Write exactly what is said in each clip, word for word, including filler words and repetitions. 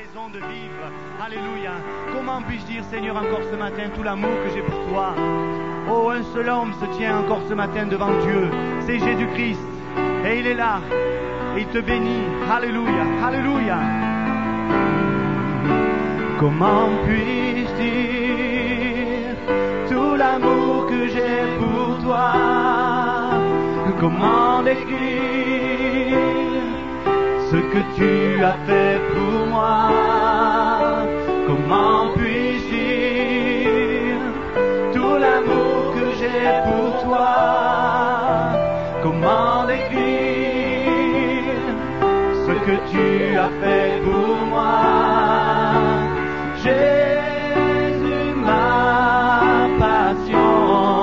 raison de vivre. Alléluia. Comment puis-je dire, Seigneur, encore ce matin, tout l'amour que j'ai pour toi? Oh, un seul homme se tient encore ce matin devant Dieu. C'est Jésus-Christ. Et il est là. Et il te bénit. Alléluia. Alléluia. Comment puis-je dire tout l'amour que j'ai pour toi? Comment décrire ce que tu as fait pour moi? Comment puis-je dire tout l'amour que j'ai pour toi? Comment décrire ce que tu as fait pour moi? Jésus, ma passion.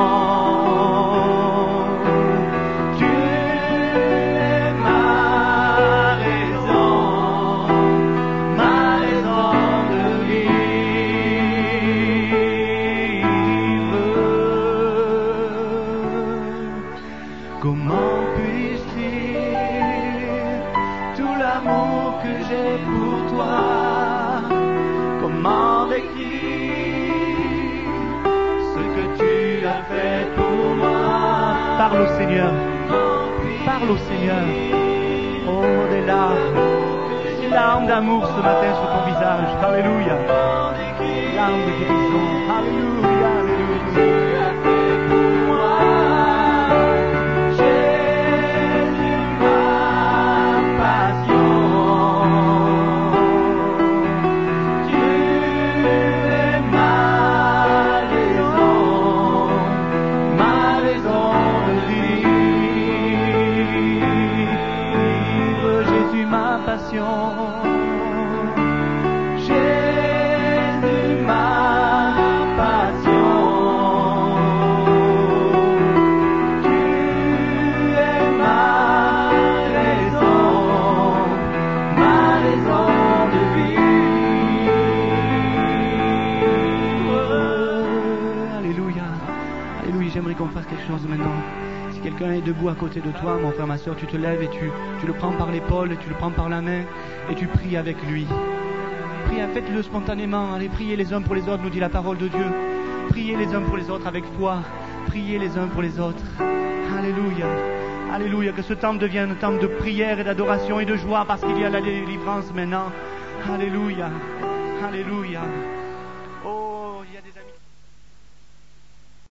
Parle au Seigneur, parle au Seigneur. Oh, des larmes, des larmes d'amour ce matin sur ton visage. Alléluia. Larmes de guérison. Alléluia, alléluia. J'aimerais qu'on fasse quelque chose maintenant. Si quelqu'un est debout à côté de toi, mon frère, ma soeur, tu te lèves et tu, tu le prends par l'épaule, et tu le prends par la main et tu pries avec lui. Priez, faites-le spontanément. Allez, priez les uns pour les autres, nous dit la parole de Dieu. Priez les uns pour les autres avec foi. Priez les uns pour les autres. Alléluia. Alléluia. Que ce temps devienne un temps de prière et d'adoration et de joie parce qu'il y a la délivrance maintenant. Alléluia. Alléluia.